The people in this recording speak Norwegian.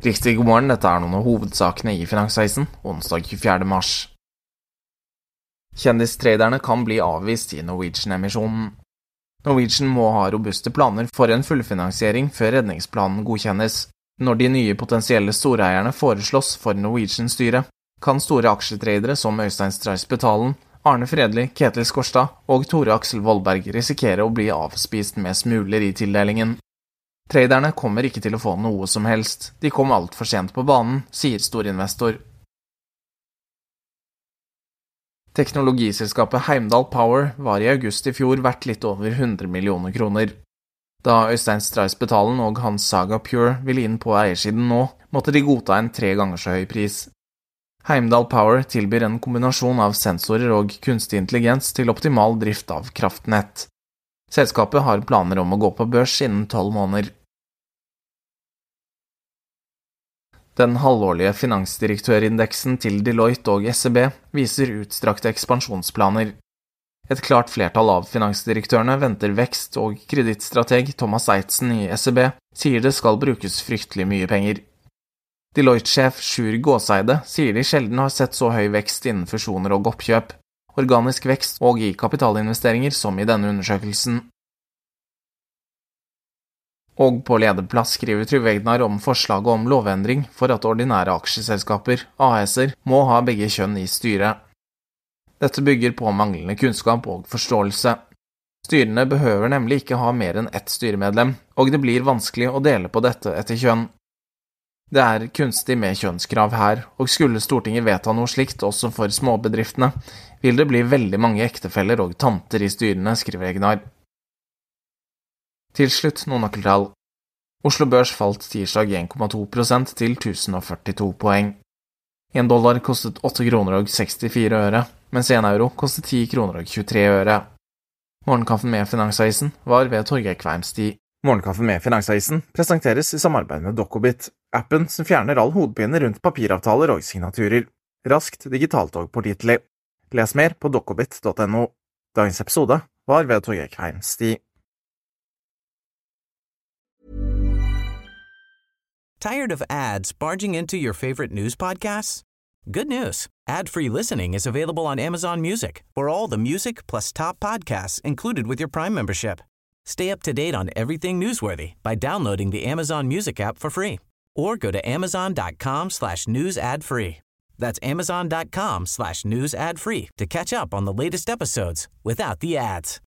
Riktig god morgen, dette noen av hovedsakene i Finansavisen, onsdag 24. mars. Kjendistraderne kan bli avvist i Norwegian-emisjonen. Norwegian må ha robuste planer for en fullfinansiering før redningsplanen godkjennes. Når de nye potensielle storeierne foreslås for Norwegian-styret, kan store aksjetradere som Øystein Stray Spetalen, Arne Fredli, Ketil Skorstad og Tore Aksel Vollberg risikere å bli avspist med smuler i tildelingen. Traderne kommer ikke til å få noe som helst. De kom alt for sent på banen, sier storinvestor. Teknologiselskapet Heimdall Power var i august i fjor verdt litt over 100 millioner kroner. Da Øystein Stray Spetalen og Hans Saga Pure ville inn på eiersiden nå, måtte de godta en 3 ganger så høy pris. Heimdall Power tilbyr en kombinasjon av sensorer og kunstig intelligens til optimal drift av kraftnett. Selskapet har planer om å gå på børs innen 12 måneder. Den halvårlige finansdirektørindeksen til Deloitte og SEB viser utstrakte ekspansjonsplaner. Et klart flertall av finansdirektørene venter vekst, og kredittstrateg Thomas Eitzen i SEB sier det skal brukes fryktelig mye penger. Deloitte-sjef Sjur Gåseide sier de sjelden har sett så høy vekst innen fusjoner og oppkjøp, organisk vekst og i kapitalinvesteringer som i denne undersøkelsen. Og på lederplass skriver Trygve Egnar om forslaget om lovendring for at ordinære aksjeselskaper, AS-er, må ha begge kjønn i styret. Dette bygger på manglende kunnskap og forståelse. Styrene behøver nemlig ikke ha mer enn ett styremedlem, og det blir vanskelig å dele på dette etter kjønn. Det er kunstig med kjønnskrav her, og skulle Stortinget vedta noe slikt også for småbedriftene, vil det bli veldig mange ektefeller og tanter i styrene, skriver Egnar. Til slutt noen nøkkeltall. Oslo Børs falt tirsdag 1,2% til 1042 poeng. $1 kostet 8 kroner og 64 øre, mens 1 euro kostet 10 kroner og 23 øre. Morgenkaffen med Finansavisen var ved Torgeir Kveimstig. Morgenkaffen med Finansavisen presenteres i samarbeid med Dokobit, appen som fjerner all hodepine rundt papiravtaler og signaturer. Raskt, digitalt og pålitelig. Les mer på dokobit.no. Dagens episode var ved Torgeir Kveimstig. Tired of ads barging into your favorite news podcasts? Good news. Ad-free listening is available on Amazon Music for all the music plus top podcasts included with your Prime membership. Stay up to date on everything newsworthy by downloading the Amazon Music app for free or go to amazon.com/news ad free. That's amazon.com/news ad free to catch up on the latest episodes without the ads.